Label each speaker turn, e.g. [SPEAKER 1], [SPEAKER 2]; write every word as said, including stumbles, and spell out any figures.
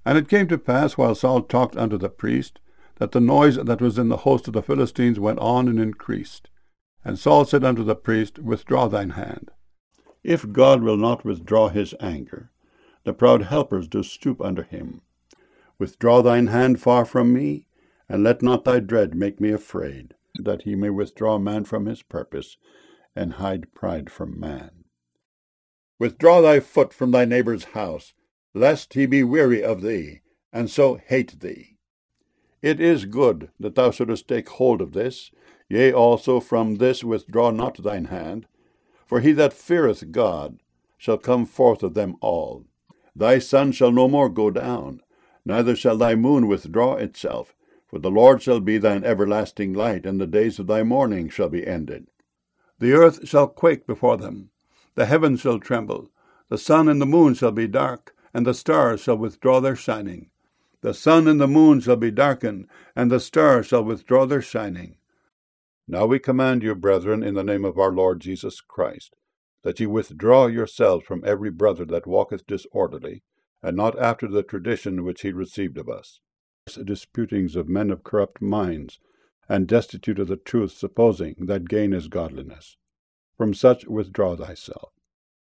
[SPEAKER 1] And it came to pass, while Saul talked unto the priest, that the noise that was in the host of the Philistines went on and increased. And Saul said unto the priest, Withdraw thine hand. If God will not withdraw his anger, the proud helpers do stoop under him. Withdraw thine hand far from me, and let not thy dread make me afraid, that he may withdraw man from his purpose, and hide pride from man. Withdraw thy foot from thy neighbour's house, lest he be weary of thee, and so hate thee. It is good that thou shouldest take hold of this, yea, also from this withdraw not thine hand. For he that feareth God shall come forth of them all. Thy sun shall no more go down, neither shall thy moon withdraw itself, for the Lord shall be thine everlasting light, and the days of thy mourning shall be ended. The earth shall quake before them, the heavens shall tremble, the sun and the moon shall be dark, and the stars shall withdraw their shining. The sun and the moon shall be darkened, and the stars shall withdraw their shining. Now we command you, brethren, in the name of our Lord Jesus Christ, that ye withdraw yourselves from every brother that walketh disorderly, and not after the tradition which he received of us. Disputings of men of corrupt minds, and destitute of the truth, supposing that gain is godliness. From such withdraw thyself.